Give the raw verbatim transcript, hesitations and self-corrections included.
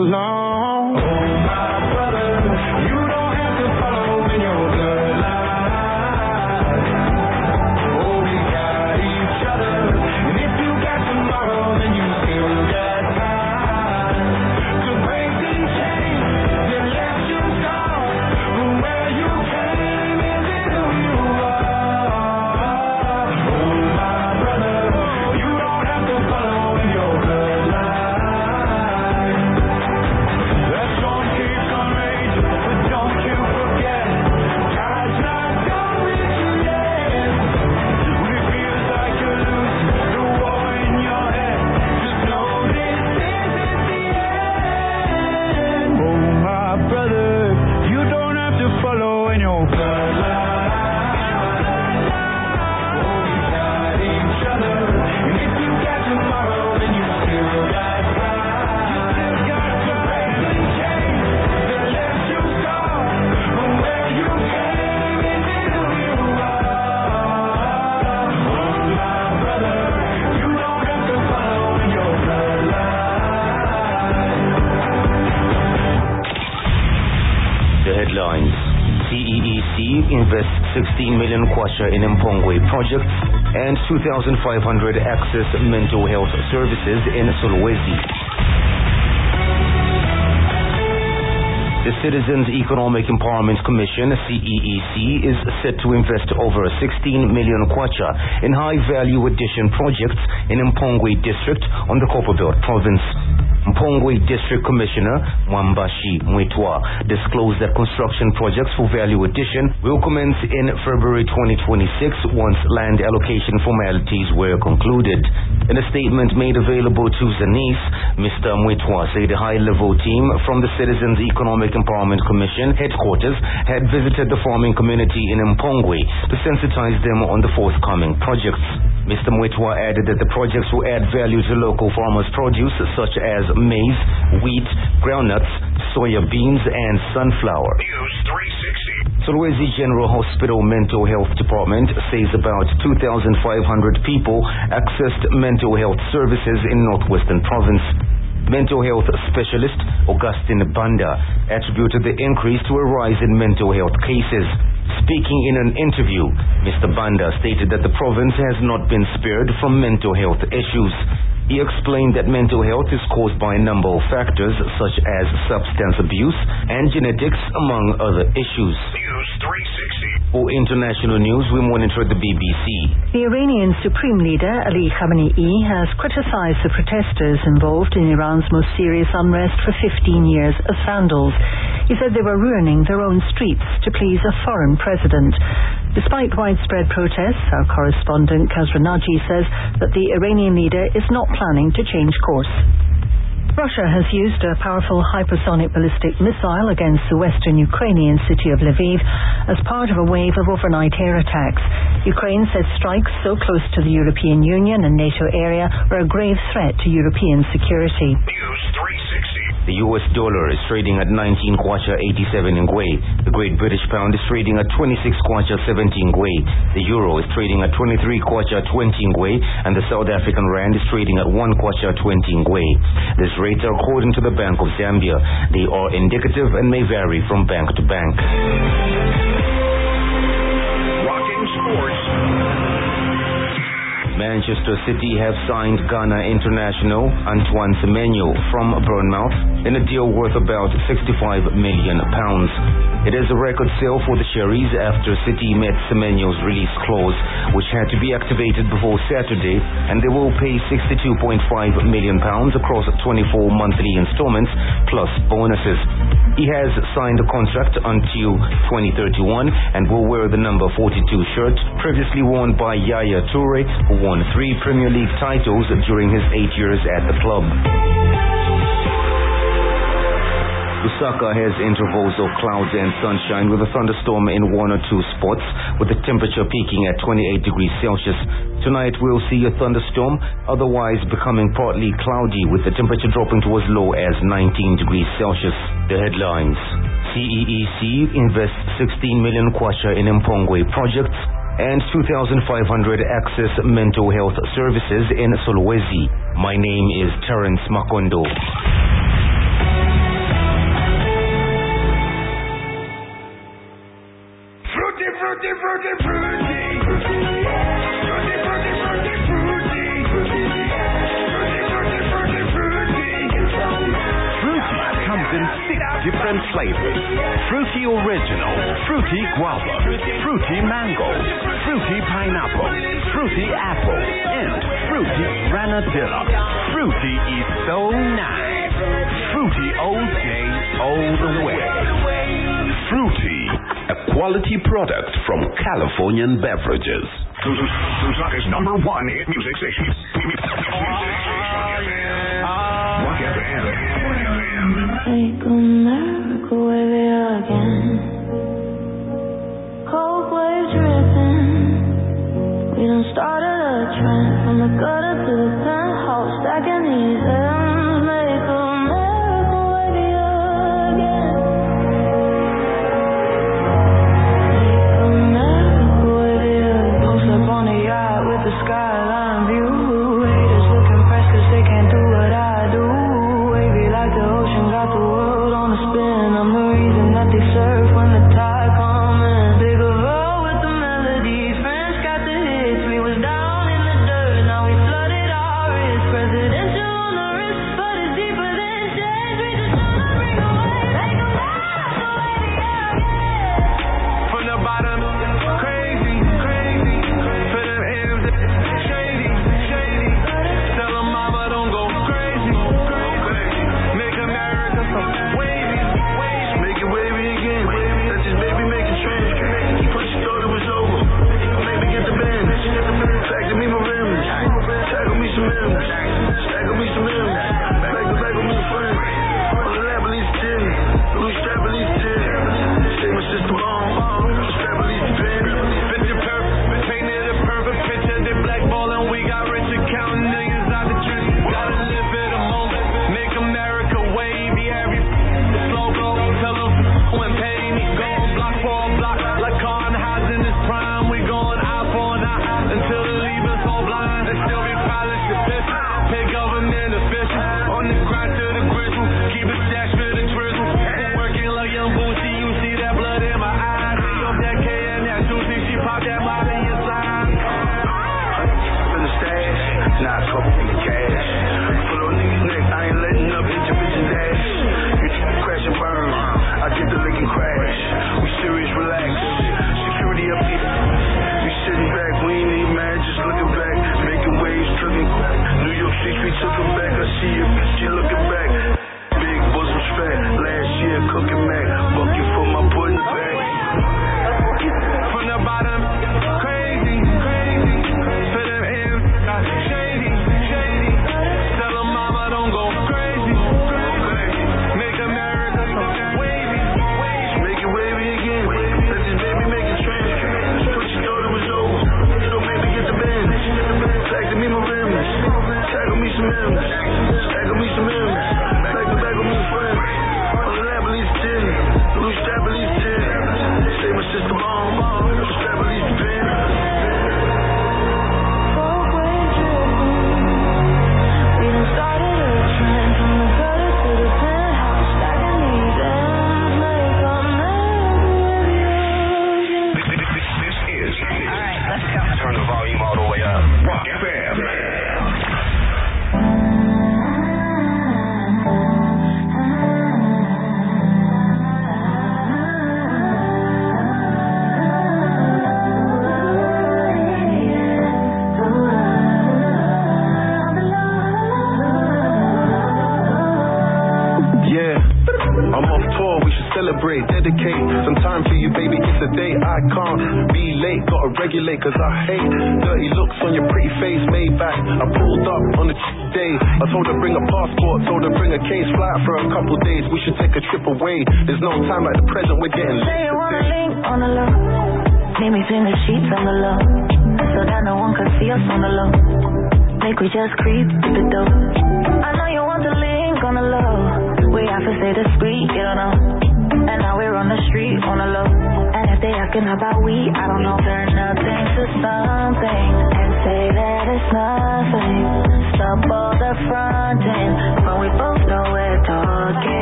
long. Oh, my brother, you don't have to follow in your bloodline. Oh, we got each other, and if you got tomorrow, then you still got time to break these chains that left you scarred from where you came into who you are. Oh, my brother, you don't have to follow in your bloodline. That storm keeps on raging, but don't you forget, God's not done with you yet. When it feels like you're losing the war in your head, just know this isn't the end. Oh, my brother, you don't have to follow in your bloodline. Oh, we got each other, and if you got tomorrow, then you still got time. You still got to break the chains that left you scarred from where you came into who you are. Oh, my brother, you don't have to follow in your bloodline. The headlines. C E E C invests sixteen million kwacha in Mpongwe projects and two thousand five hundred access mental health services in Solwezi. The Citizens Economic Empowerment Commission, C E E C, is set to invest over sixteen million kwacha in high-value addition projects in Mpongwe district on the Copperbelt province. Mpongwe District Commissioner Mwambashi Mwitwa disclosed that construction projects for value addition will commence in February twenty twenty-six once land allocation formalities were concluded. In a statement made available to Zanis, Mister Mwitwa said a high-level team from the Citizens Economic Empowerment Commission headquarters had visited the farming community in Mpongwe to sensitize them on the forthcoming projects. Mister Mwitwa added that the projects will add value to local farmers' produce such as maize, wheat, groundnuts, soya beans, and sunflower. News three sixty. Solwezi General Hospital Mental Health Department says about two thousand five hundred people accessed mental health services in Northwestern Province. Mental health specialist Augustine Banda attributed the increase to a rise in mental health cases. Speaking in an interview, Mister Banda stated that the province has not been spared from mental health issues. He explained that mental health is caused by a number of factors such as substance abuse and genetics, among other issues. News three sixty. For international news, we monitor the B B C. The Iranian Supreme Leader Ali Khamenei has criticized the protesters involved in Iran's most serious unrest for fifteen years as vandals. He said they were ruining their own streets to please a foreign president. Despite widespread protests, our correspondent Kazra Naji says that the Iranian leader is not planning to change course. Russia has used a powerful hypersonic ballistic missile against the western Ukrainian city of Lviv as part of a wave of overnight air attacks. Ukraine said strikes so close to the European Union and NATO area were a grave threat to European security. News three sixty. The U S dollar is trading at nineteen kwacha eighty-seven ngwe. The Great British Pound is trading at twenty-six kwacha seventeen ngwe. The Euro is trading at twenty-three kwacha twenty ngwe, and the South African Rand is trading at one kwacha twenty ngwe. These rates are according to the Bank of Zambia. They are indicative and may vary from bank to bank. Rocking sports. Manchester City have signed Ghana international Antoine Semenyo from Bournemouth in a deal worth about sixty-five million pounds. It is a record sale for the Cherries after City met Semenyo's release clause, which had to be activated before Saturday, and they will pay sixty-two point five million pounds across twenty-four monthly installments plus bonuses. He has signed a contract until twenty thirty-one and will wear the number forty-two shirt, previously worn by Yaya Toure, who won three Premier League titles during his eight years at the club. Lusaka has intervals of clouds and sunshine with a thunderstorm in one or two spots, with the temperature peaking at twenty-eight degrees Celsius. Tonight we'll see a thunderstorm, otherwise becoming partly cloudy, with the temperature dropping to as low as nineteen degrees Celsius. The headlines. C E E C invests sixteen million kwacha in Mpongwe projects and two thousand five hundred access mental health services in Solwezi. My name is Terence Makondo. different flavors. Fruity Original, Fruity Guava, Fruity Mango, Fruity Pineapple, Fruity Apple, and Fruity Granadilla. Fruity is so nice. Fruity all day, all the way. Fruity, a quality product from Californian Beverages. Lusaka's number one hit music station. Rock F M. Make America wave it again. Cold waves dripping. We done started a trend from the gutter to the penthouse, stacking these M's. Make America wave it again. Make America wave it again. Post up on the yacht with the skyline view. Haters look impressed 'cause they can't do what I do. Wavy like the ocean, got the world on a spin. I'm the reason that they surf when the tide comes in. Big of all with the melody, French got the hits. We was down in the dirt, now we flooded our wrists. Presidential on the wrist, but it's deeper than shades. We just wanna bring away, make a America wave it again. From the bottom, crazy, crazy. To the ends, shady, shady. Tell 'em mama don't go crazy, crazy. Make America so wavy, wavy. Make it wavy again. Let this baby make a change. First you thought it was over. Maybe get the band. Factor me my rims. Tackle me some M's. Stack me some M's. Back to back with me a friend. On the lap at least ten. Loose strap at least ten. Say my sister long. Strap at least ten. Picture perfect, painted a perfect picture. They blackballing, we got rich and counting millions out the trench. Gotta live for the moment, make America wavy. Every slow blow, tell them when pay me. Going block for a block, like Kornheiser in his prime. We going eye for an eye until they leave us all blind. And still be pilots the pistol, pay government officials. On the grind to the grizzle, keep it stashed for the drizzle. Working like young Boosie, you see that blood in my eyes. See up that K and that juicy, she pop that molly inside. For the stash, nah, I couple from the cash. Pull on niggas' neck, I ain't letting up, hit your bitch's ass. You crash and burn, I get the lick and crash. We serious, relax. Security up here. We sitting back, we ain't even mad, just looking back. Making waves, looking. New York streets, we took them back. I see you, she looking back. Big bosoms fat, last year cooking Mac. Bucket for my pudding back. From the bottom, crazy, crazy. To the ends, shady, shady. Tell 'em mama don't go crazy, crazy. Make America so wavy, wavy. Make it wavy again. Let this baby make a change. First you thought it was over. So maybe get the band. Factor me my rims. Tackle me some M's. Stack me some M's. Back to back with me a friend. On the lap at least ten. Loose strap at least ten. Say my sister long. Strap at least ten. Cold waves dripping. We done started a trend from the gutter to the penthouse, stacking these M's. Make America wave it again. This is. All right, let's go. Turn the volume all the way up. Rock F M. Yeah, I'm off tour, we should celebrate, dedicate some time for you, baby, it's a day I can't be late, gotta regulate, cause I hate dirty looks on your pretty face, made back, I pulled up on the day, I told her bring a passport, told her bring a case, fly out for a couple days, we should take a trip away, there's no time like the present, we're getting Say late you wanna today. link on the low. Meet me between the sheets on the low, so that no one can see us on the low. Make we just creep, dip it though. I know you want the link on the low. We have to stay discreet, you don't know. And now we're on the street on the low. And if they asking about we, I don't know. Turn nothing to something and say that it's nothing. Stop all the fronting when we both know we're talking.